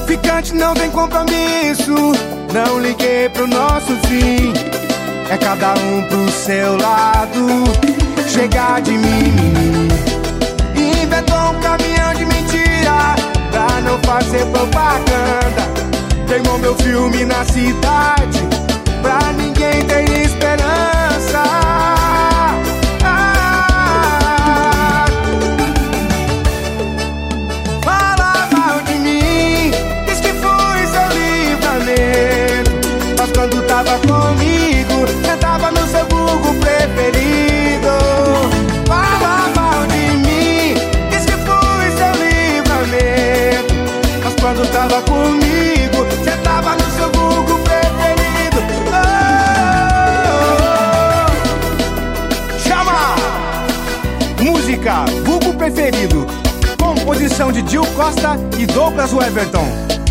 Ficante não tem compromisso, não liguei pro nosso fim. É cada um pro seu lado, chega de mim. Inventou um caminhão de mentira pra não fazer propaganda. Queimou meu filme na cidade pra ninguém ter esperança. Fala mal de mim, diz que fui seu livramento. Mas quando tava comigo, sentava no seu vulgo preferido. Fala mal de mim, diz que fui seu livramento. Mas quando tava comigo, sentava no seu vulgo preferido. Chama! Música Vulgo Preferido. Composição de Gil Costa e Douglas Everton.